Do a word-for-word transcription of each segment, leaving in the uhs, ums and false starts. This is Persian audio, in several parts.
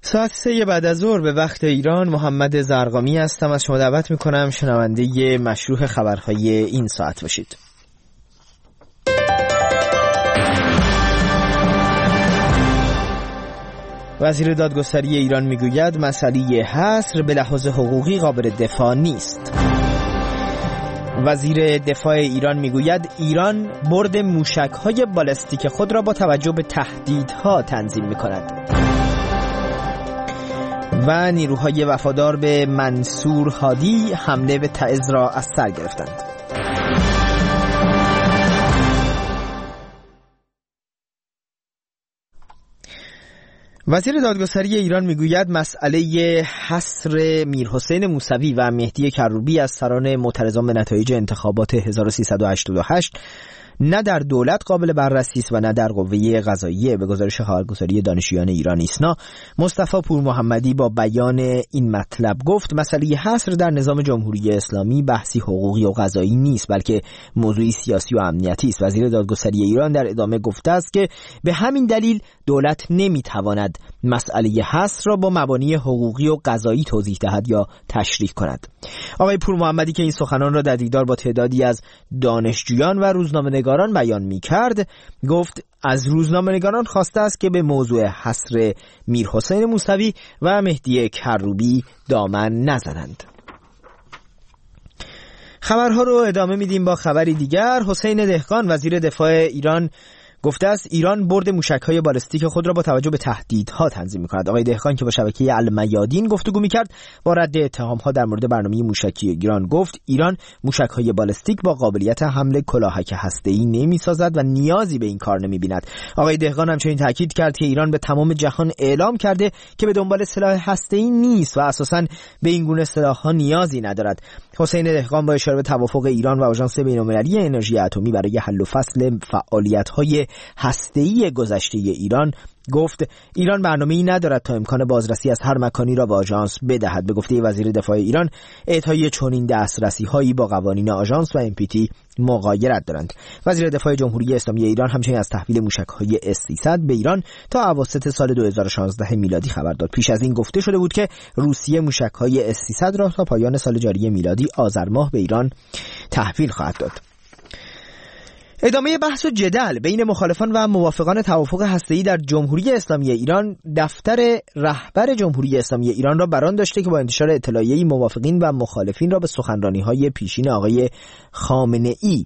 ساعت سه بعد از ظهر به وقت ایران، محمد زرقامی هستم. از شما دعوت میکنم شنونده مشروح خبرهای این ساعت باشید. وزیر دادگستری ایران میگوید مسئله حصر به لحاظ حقوقی قابل دفاع نیست. وزیر دفاع ایران میگوید ایران برد موشک‌های بالستیک خود را با توجه به تهدیدها تنظیم میکند. و نیروهای وفادار به منصور هادی حمله به تعز را از سر گرفتند. وزیر دادگستری ایران میگوید مسئله حصر میرحسین موسوی و مهدی کروبی از سران معترضان به نتایج انتخابات هزار و سیصد و هشتاد و هشت نه در دولت قابل بررسی است و نه در قوه قضاییه. به گزارش خبرگزاری دانشجویان ایران ایسنا، مصطفی پور محمدی با بیان این مطلب گفت مسئله حصر در نظام جمهوری اسلامی بحثی حقوقی و قضایی نیست، بلکه موضوعی سیاسی و امنیتی است. وزیر دادگستری ایران در ادامه گفته است که به همین دلیل دولت نمیتواند مسئله حصر را با مبانی حقوقی و قضایی توضیح دهد یا تشریح کند. آقای پور محمدی که این سخنان را در دیدار با تعدادی از دانشجویان و روزنامه‌نگاران بیان می‌کرد، گفت از روزنامه‌نگاران خواسته است که به موضوع حصر میرحسین موسوی و مهدی کروبی دامن نزنند. خبرها رو ادامه میدیم با خبری دیگر. حسین دهقان وزیر دفاع ایران گفته است ایران برد موشک‌های بالستیک خود را با توجه به تهدیدها تنظیم می‌کند. آقای دهقان که با شبکه المیادین گفتگو می‌کرد با رد اتهام‌ها در مورد برنامه موشکی ایران گفت ایران موشک‌های بالستیک با قابلیت حمل کلاهک هسته‌ای نمی‌سازد و نیازی به این کار نمی‌بیند. آقای دهقان همچنین تاکید کرد که ایران به تمام جهان اعلام کرده که به دنبال سلاح هسته‌ای نیست و اساساً به این گونه سلاح‌ها نیازی ندارد. حسین دهقان با اشاره به توافق ایران و آژانس بین‌المللی انرژی اتمی برای حل و فصل فعالیت‌های هسته‌ای گذشته ایران گفت ایران برنامه‌ای ندارد تا امکان بازرسی از هر مکانی را به آژانس بدهد. به گفته وزیر دفاع ایران اعطای چنین دسترسی‌هایی با قوانین آژانس و ام پی تی مغایرت دارند. وزیر دفاع جمهوری اسلامی ایران همچنین از تحویل موشک‌های اس سیصد به ایران تا اواسط سال دو هزار و شانزده میلادی خبر داد. پیش از این گفته شده بود که روسیه موشک‌های اس سیصد را تا پایان سال جاری میلادی آذر ماه به ایران تحویل خواهد داد. ادامه بحث و جدل بین مخالفان و موافقان توافق هسته‌ای در جمهوری اسلامی ایران، دفتر رهبر جمهوری اسلامی ایران را بران داشته که با انتشار اطلاعیه‌ای موافقین و مخالفین را به سخنرانی‌های پیشین آقای خامنه‌ای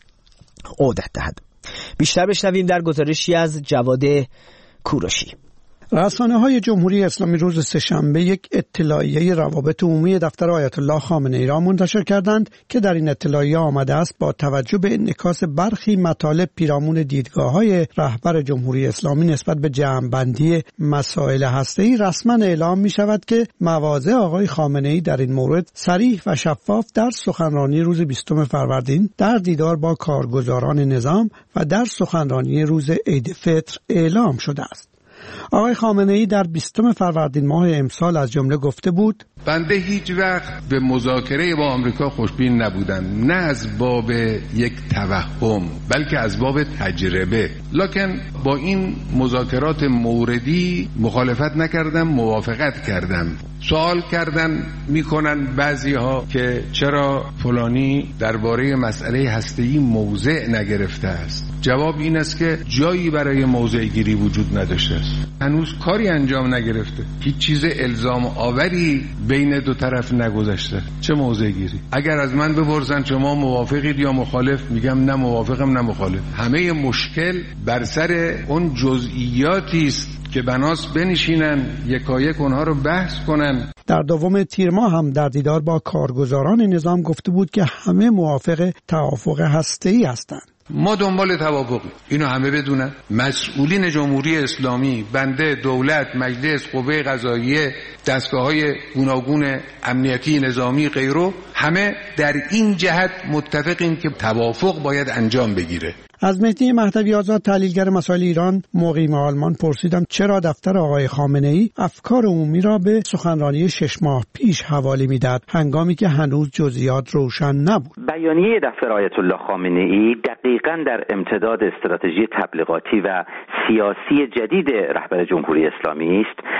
عودت دهد. بیشتر بشنویم در گزارشی از جواد کوروشی. رسانه‌های جمهوری اسلامی روز سه‌شنبه یک اطلاعیه روابط عمومی دفتر آیت الله خامنه‌ای را منتشر کردند که در این اطلاعیه آمده است با توجه به انعکاس برخی مطالب پیرامون دیدگاه‌های رهبر جمهوری اسلامی نسبت به جمع‌بندی مسائل هسته‌ای رسما اعلام می‌شود که مواضع آقای خامنه‌ای در این مورد صریح و شفاف در سخنرانی روز بیستم فروردین در دیدار با کارگزاران نظام و در سخنرانی روز عید فطر اعلام شده است. آقای خامنه‌ای در بیستم فروردین ماه امسال از جمله گفته بود: بنده هیچ وقت به مذاکره با آمریکا خوشبین نبودم، نه از باب یک توهم بلکه از باب تجربه، لکن با این مذاکرات موردی مخالفت نکردم، موافقت کردم. سوال کردن میکنن بعضی ها که چرا فلانی درباره مسئله هسته‌ای موضع نگرفته است. جواب این است که جایی برای موضع گیری وجود نداشته است. هنوز کاری انجام نگرفته، هیچ چیز الزام آوری بین دو طرف نگذشته. چه موضع گیری؟ اگر از من بپرسن شما موافقید یا مخالف، میگم نه موافقم نه مخالف. همه مشکل بر سر اون جزئیاتی است که بناس بنشینن یکایک اونها رو بحث کنن. در دوم تیر ماه هم در دیدار با کارگزاران نظام گفته بود که همه موافق توافق هسته‌ای هستند. ما دنبال توافقی، اینو همه بدونن. مسئولین جمهوری اسلامی، بنده، دولت، مجلس، قوه قضاییه، دستگاه‌های گوناگون امنیتی، نظامی، غیره، همه در این جهت متفقیم که توافق باید انجام بگیره. از مهدی مهدوی آزاد تحلیلگر مسائل ایران مقیم آلمان پرسیدم چرا دفتر آقای خامنه‌ای افکار عمومی را به سخنرانی شش ماه پیش حواله می‌داد هنگامی که هنوز جزئیات روشن نبود. بیانیه دفتر آیت الله خامنه‌ای دقیقاً در امتداد استراتژی تبلیغاتی و سیاسی جدید رهبر جمهوری اسلامی است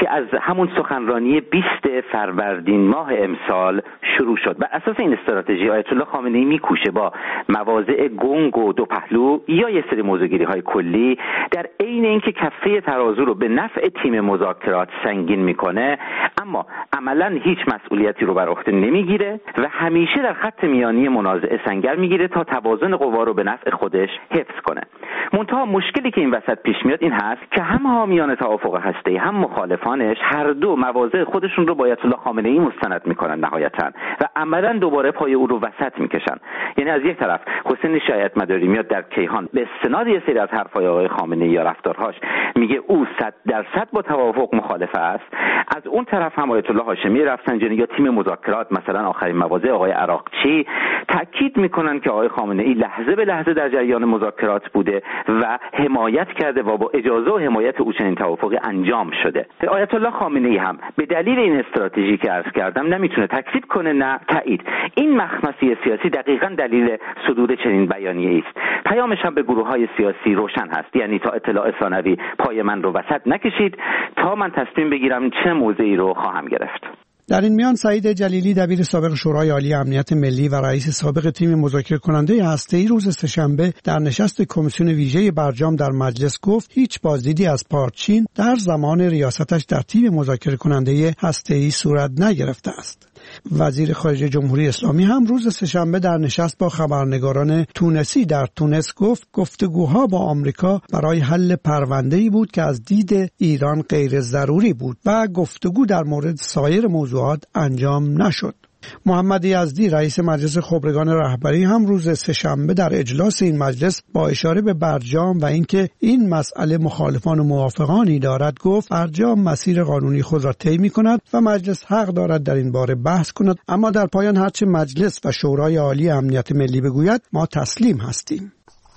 که از همون سخنرانی بیست فروردین ماه امسال شروع شد. بر اساس این استراتژی آیت الله خامنه‌ای میکوشه با مواضع گنگ و دو پهلو یا یه سری موضوعگیری‌های کلی در عین اینکه کفه ترازو رو به نفع تیم مذاکرات سنگین میکنه، اما عملاً هیچ مسئولیتی رو بر عهده نمیگیره و همیشه در خط میانی منازعه سنگر میگیره تا توازن قوا رو به نفع خودش حفظ کنه. منتها مشکلی که این وسط پیش میاد این هست که هم حامیان توافق هسته‌ای هم مخالفانش هر دو مواضع خودشون رو با آیت الله خامنه‌ای مستند میکنن نهایتاً و عملاً دوباره پای او رو وسط میکشن. یعنی از یک طرف حسین شایعت مداری میاد در کیهان به استناد یه سری از حرفای آقای خامنه‌ای یا رفتارهاش میگه او صد درصد با توافق مخالف است، از اون طرف هم آیت الله هاشمی رفسنجانی یا تیم مذاکرات مثلا آخرین مواضع آقای عراقچی تاکید میکنن که آقای خامنه‌ای لحظه به لحظه در جریان مذاکرات بوده و حمایت کرده و با اجازه و حمایت او چنین توافقی انجام شده. آیت الله خامنه‌ای هم به دلیل این استراتژی که عرض کردم نمیتونه تکذیب کنه نه تایید. این مخمصه سیاسی دقیقاً دلیل صدور چنین بیانیه‌ای است. پیامش هم به گروه‌های سیاسی روشن هست، یعنی تا اطلاع ثانوی پای من رو وسط نکشید تا من تصمیم بگیرم چه موضعی رو خواهم گرفت. در این میان سعید جلیلی دبیر سابق شورای عالی امنیت ملی و رئیس سابق تیم مذاکره کننده هسته‌ای روز سه‌شنبه در نشست کمیسیون ویژه برجام در مجلس گفت هیچ بازدیدی از پارچین در زمان ریاستش در تیم مذاکره کننده هسته‌ای صورت نگرفته است. وزیر خارجه جمهوری اسلامی هم روز سه‌شنبه در نشست با خبرنگاران تونسی در تونس گفت گفتگوها با آمریکا برای حل پرونده‌ای بود که از دید ایران غیر ضروری بود و گفتگو در مورد سایر موضوعات انجام نشد. محمد یزدی رئیس مجلس خبرگان رهبری هم روز سه‌شنبه در اجلاس این مجلس با اشاره به برجام و اینکه این مسئله مخالفان و موافقانی دارد گفت برجام مسیر قانونی خود را طی می‌کند و مجلس حق دارد در این باره بحث کند، اما در پایان هرچه مجلس و شورای عالی امنیت ملی بگوید ما تسلیم هستیم.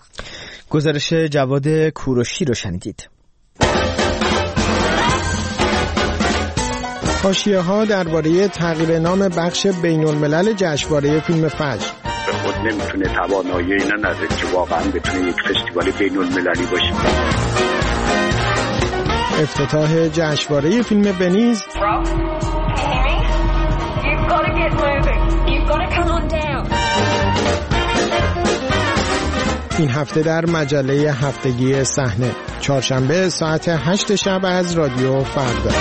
گزارش جواد کوروشی رو شنیدید. حاشیه‌ها درباره تغییر نام بخش بین‌الملل جشنواره فیلم فجر. به خود نمیتونه توانایی اینا نداره که واقعا بتونه یک فستیوال بین‌المللی باشه. افتتاح جشنواره فیلم ونیز. این هفته در مجله هفتگی صحنه، چهارشنبه ساعت هشت شب از رادیو فردا.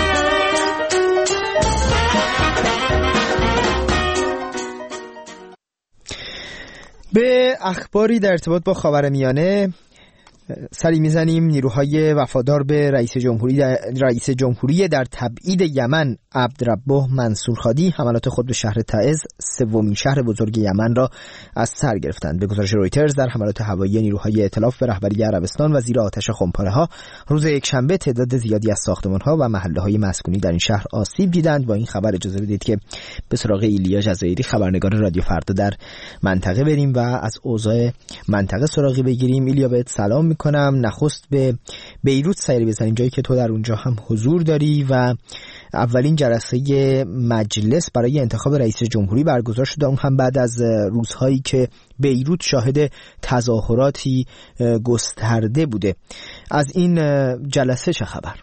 به اخباری در ارتباط با خاورمیانه سری میزنیم. نیروهای وفادار به رئیس جمهوری در رئیس جمهوری در تبعید یمن عبدربه منصور خادی حملات خود به شهر تعز، سومین شهر بزرگ یمن را از سر گرفتند. به گزارش رویترز در حملات هوایی نیروهای ائتلاف به رهبری عربستان و زیر آتش خمپاره‌ها روز یکشنبه تعداد زیادی از ساختمان‌ها و محله‌های مسکونی در این شهر آسیب دیدند. با این خبر اجازه بدید که به سراغ ایلیا جزایری خبرنگار رادیو فردا در منطقه بریم و از اوضاع منطقه سراغی بگیریم. ایلیا بهت سلام میکنم. نخست به بیروت سری بزنیم، جایی که تو در اونجا هم حضور داری و اولین جلسه مجلس برای انتخاب رئیس جمهوری برگزار شده، اون هم بعد از روزهایی که بیروت شاهد تظاهراتی گسترده بوده. از این جلسه چه خبر؟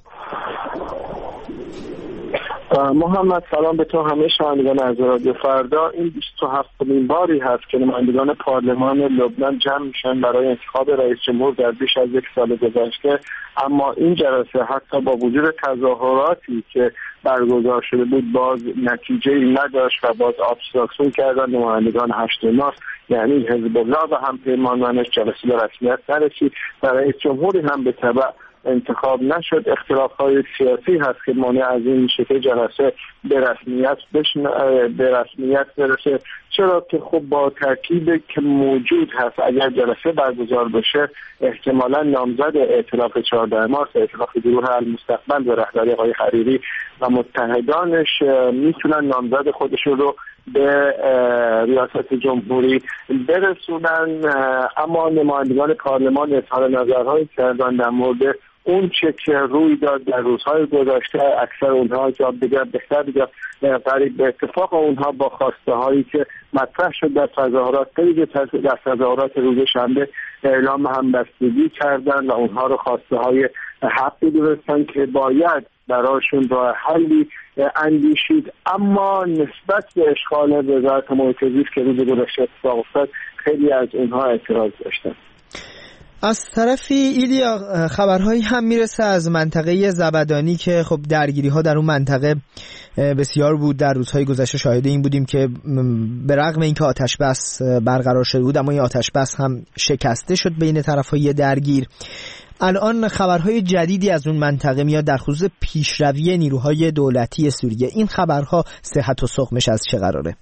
محمد سلام به تو، همه شنوندگان از رادیو فردا. این بیست و هفتمین باری هست که نمایندگان پارلمان لبنان جمع میشن برای انتخاب رئیس جمهور در بیش از یک سال گذشته، اما این جلسه حتی با وجود تظاهراتی که برگزار شده بود باز نتیجه‌ای نداشت و باز ابستراکسیون کردن نمایندگان هشت مارس، یعنی حزب الله و هم پیمانانش. جلسه به رسمیت نرسید و رئیس جمهوری هم به تبع انتخاب نشد. اختلاف‌های سیاسی هست که مانع از این شکل جلسه به رسمیت بشن... به رسمیت برسه، چرا که خب با ترکیب که موجود هست اگر جلسه برگزار بشه احتمالاً نامزد ائتلاف چهاردهم مارس، ائتلاف گروه المستقبل به رهبری آقای حریری و متحدانش میتونن نامزد خودشون رو به ریاست جمهوری برسونن. اما نمایندگان پارلمان اظهار نظرهایی کردن در مورد اون چه که روی داد در روزهای گذشته اکثر اونها جا بگه بهتر بگه قریب به اتفاق اونها با خواسته هایی که مطرح شد در تظاهرات در تظاهرات روز شنبه اعلام همبستگی کردن و اونها رو خواسته های حقی دونستن که باید براشون راه حلی اندیشید. اما نسبت به اشغال وزارت محیط زیست که روز گذشته اتفاق افتاد خیلی از اونها اعتراض داشتن. از طرفی ایلیا خبرهایی هم میرسه از منطقه زبدانی که خب درگیری ها در اون منطقه بسیار بود. در روزهای گذشته شاهد این بودیم که به رغم اینکه آتش بس برقرار شده بود اما این آتش بس هم شکسته شد بین طرفهای درگیر. الان خبرهای جدیدی از اون منطقه میاد در خصوص پیشروی نیروهای دولتی سوریه. این خبرها صحت و سقمش از چه قراره؟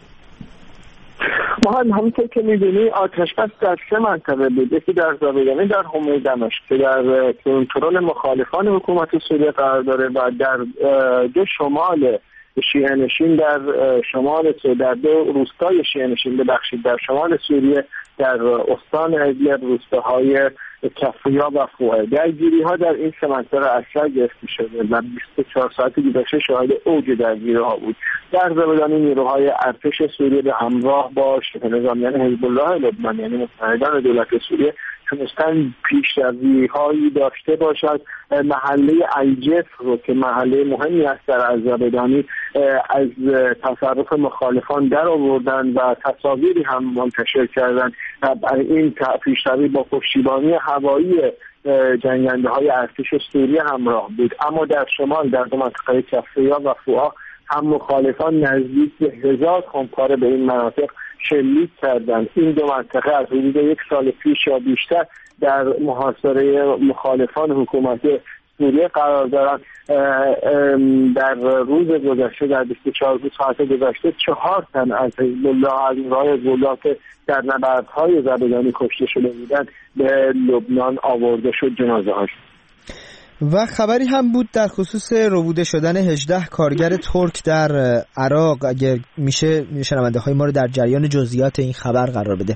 ما هم همونطور که میدونی آتش بس در سه منطقه بود. یکی در زبدانی در حومه دمشق که در کنترل مخالفان حکومت سوریه قرار داره و در دو شمال شیعه نشین در شمال در دو روستای شیعه نشین ببخشید در شمال سوریه در استان ادلب روستاهای کفریا و فوئه. درگیری ها در این سه منطقه اثر گرفته شده و بیست و چهار ساعت گذشته شاهد اوج درگیری ها بود. در زبدانی نیروهای ارتش سوریه به همراه با شبه نظامیان حزب الله لبنان یعنی متحدان دولت سوریه تونستن پیشروی هایی داشته باشد. محله الجف رو که محله مهمی است در زبدانی از تصرف مخالفان در آوردن و تصاویری هم منتشر کردن. این پیشروی با پشتیبانی هوایی جنگنده های ارتش سوریه همراه بود. اما در شمال در دو منطقه کفریا و فوآ هم مخالفان نزدیک به هزار خمپاره به این مناطق شلیک کردند. این دو منطقه از حدود یک سال پیش یا بیشتر در محاصره مخالفان حکومت سوریه قرار دارند. در روز گذشته در بیست و چهار ساعت گذشته چهار تن از حزب الله از نیروهای حزب الله که در نبردهای زبدانی کشته شده بودند به لبنان آورده شد جنازه هاش. و خبری هم بود در خصوص ربوده شدن هجده کارگر ترک در عراق. اگر میشه شنونده های ما رو در جریان جزئیات این خبر قرار بده.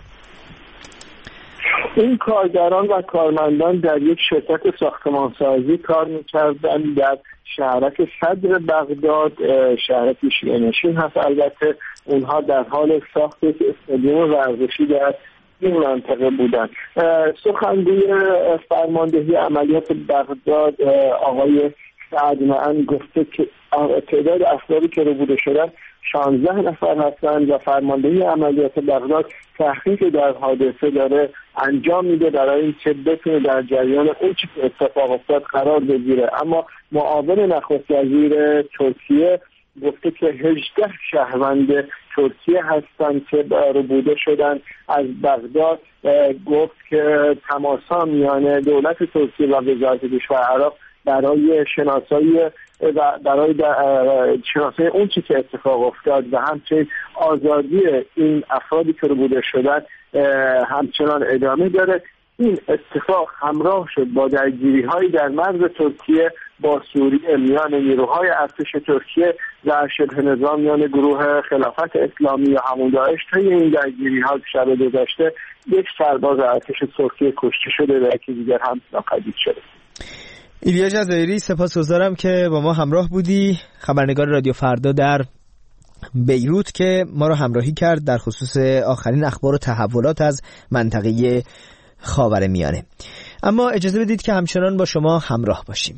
این کارگران و کارمندان در یک شرکت ساختمانسازی کار می‌کردند در شهرک صدر بغداد، شهرکی شیعه نشین هست. البته اونها در حال ساخت یک استادیوم ورزشی در این منطقه بودند. سخنگوی فرماندهی عملیات بغداد آقای سعد معن گفته که تعداد افرادی که ربوده شدن شانزده نفر هستند و فرماندهی عملیات بغداد تحقیق در حادثه داره انجام میده برای اینکه بتونه در جریان اون چیزی که اتفاق افتاد قرار بگیره. اما معاون نخست وزیر ترکیه گفته که هجده شهروند ترکیه هستند که ربوده شدن از بغداد. گفت که تماس‌ها میان دولت ترکیه و وزارت کشور عراق برای شناسایی و برای شناسایی اون چیزی که اتفاق افتاد و همچنین آزادی این افرادی که ربوده شدن همچنان ادامه داره. این اتفاق همراه شد با درگیری‌هایی در مرز ترکیه با سوریه میان نیروهای ارتش ترکیه و شبه نظامیان گروه خلافت اسلامی یا همون داعش. طی این درگیری‌ها شب گذشته یک سرباز ارتش ترکیه کشته شده و یکی دیگر هم ناپدید شده. ایلیا جزایری سپاسگزارم که با ما همراه بودی، خبرنگار رادیو فردا در بیروت که ما رو همراهی کرد در خصوص آخرین اخبار و تحولات از منطقه خاورمیانه. اما اجازه بدید که همچنان با شما همراه باشیم.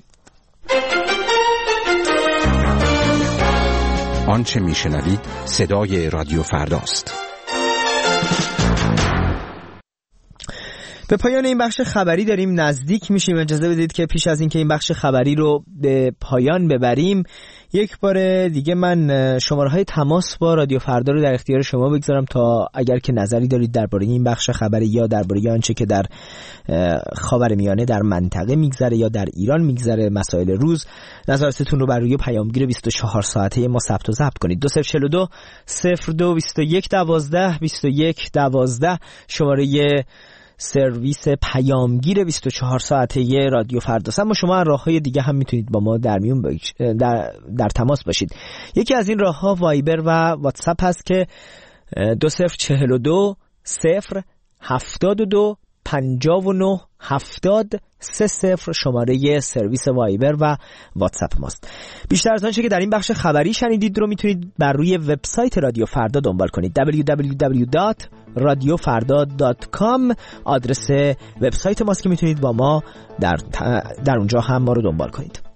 آنچه میشنوید صدای رادیو فرداست. به پایان این بخش خبری داریم نزدیک میشیم. اجازه بدید که پیش از اینکه این بخش خبری رو به پایان ببریم یک بار دیگه من شماره های تماس با رادیو فردا رو در اختیار شما بگذارم تا اگر که نظری دارید درباره این بخش خبری یا درباره آنچه که در خاورمیانه در منطقه میگذره یا در ایران میگذره مسائل روز، نظراتتون رو بر روی پیامگیر بیست و چهار ساعته ما ثبت و ضبط کنید. دو صفر چهل و دو صفر دو بیست و یک دوازده بیست و یک دوازده شماره سرویس پیامگیر بیست و چهار ساعته ی رادیو فرداست. اما شما راه‌های دیگه هم میتونید با ما در میون بگش... در... در تماس باشید. یکی از این راه‌ها وایبر و واتساپ هست که دو صفر چهل و دو صفر هفتاد و دو پنجاه و نه هفتاد سه صفر شماره سرویس وایبر و واتساپ ماست. بیشتر از آنچه که در این بخش خبری شنیدید رو میتونید بر روی وبسایت رادیو فردا دنبال کنید. دبلیو دبلیو دبلیو دات رادیو فردا دات کام آدرس وبسایت ماست که میتونید با ما در در اونجا هم ما رو دنبال کنید.